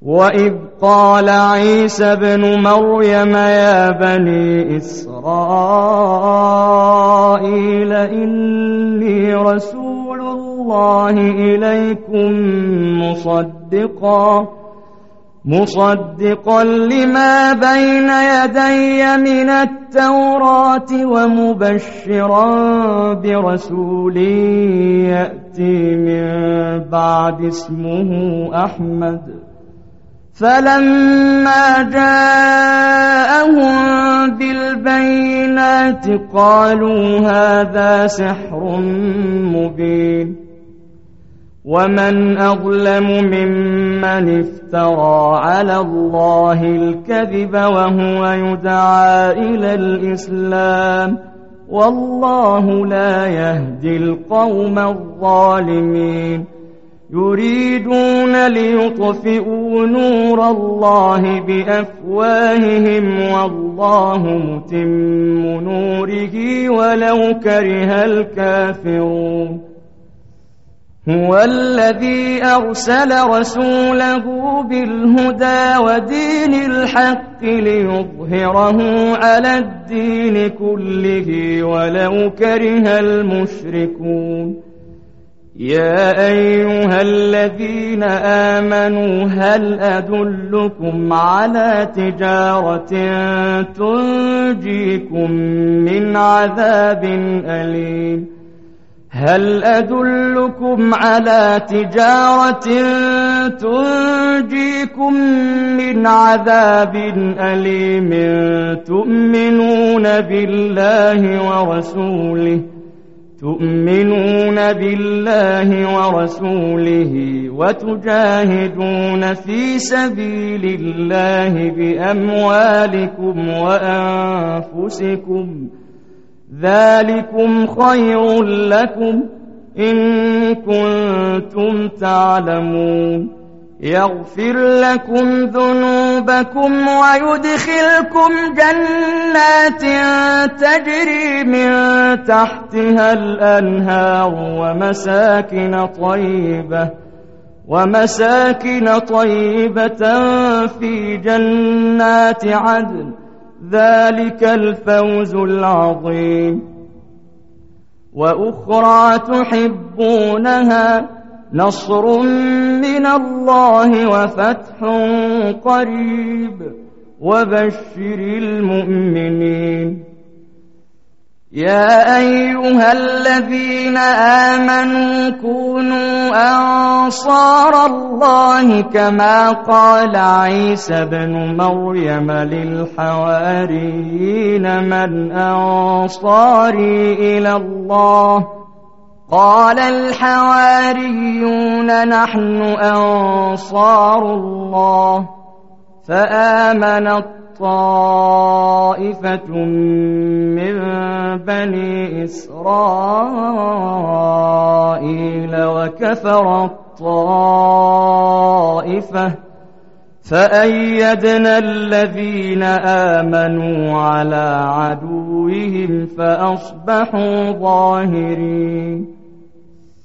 وإذ قال عيسى ابن مريم يا بني إسرائيل إني رسول الله إليكم مصدقا لما بين يدي من التوراة ومبشرا برسول يأتي من بعد اسمه أحمد. فلما جاءهم بالبينات قالوا هذا سحر مبين. ومن أظلم ممن افترى على الله الكذب وهو يدعى إلى الإسلام والله لا يهدي القوم الظالمين. يريدون ليطفئوا نور الله بأفواههم والله متم نوره ولو كره الكافرون. هو الذي أرسل رسوله بالهدى ودين الحق ليظهره على الدين كله ولو كره المشركون. يا أيها الذين آمنوا هل أدلكم على تجارة تنجيكم من عذاب أليم؟ هل أدلكم على تجارة تنجيكم من عذاب أليم تؤمنون بالله ورسوله وتجاهدون في سبيل الله بأموالكم وأنفسكم ذلكم خير لكم إن كنتم تعلمون. يغفر لكم ذنوبكم ويدخلكم جنات تجري من تحتها الأنهار ومساكن طيبة في جنات عدن ذلك الفوز العظيم. وأخرى تحبونها نصر من الله وفتح قريب وبشر المؤمنين. يا أيها الذين آمنوا كونوا أنصار الله كما قال عيسى ابن مريم للحواريين من أنصاري إلى الله؟ قال الحواريون نحن أنصار الله. فآمنت طائفة من بني إسرائيل وكفرت طائفة فأيدنا الذين آمنوا على عدوهم فأصبحوا ظاهرين.